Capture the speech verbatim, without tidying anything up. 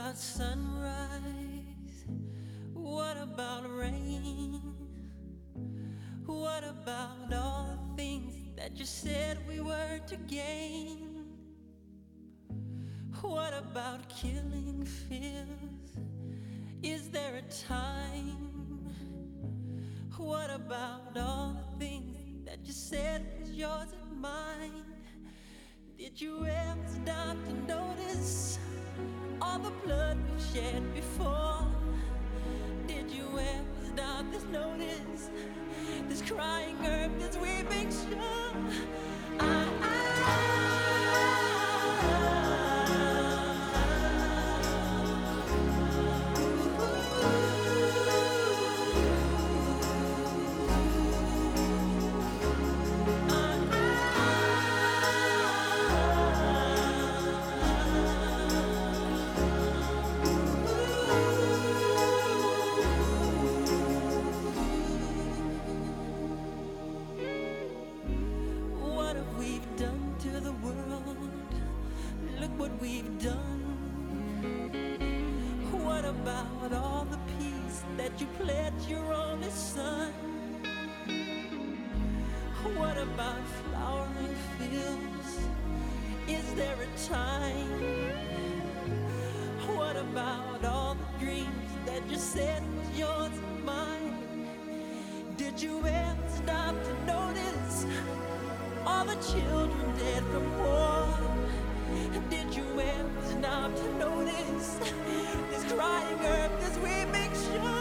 about sunrise? What about rain? What about all the things that you said we were to gain? What about killing fears? Is there a time? What about all the things that you said was yours and mine? Did you ever stop to notice all the blood we've shed before? Did you ever stop to notice this crying earth, this weeping shore? I, what we've done. What about all the peace that you pledged your only son? What about flowering fields? Is there a time? What about all the dreams that you said was yours and mine? Did you ever stop to notice all the children dead from war? Did you ever stop to notice this crying earth, this weeping shore?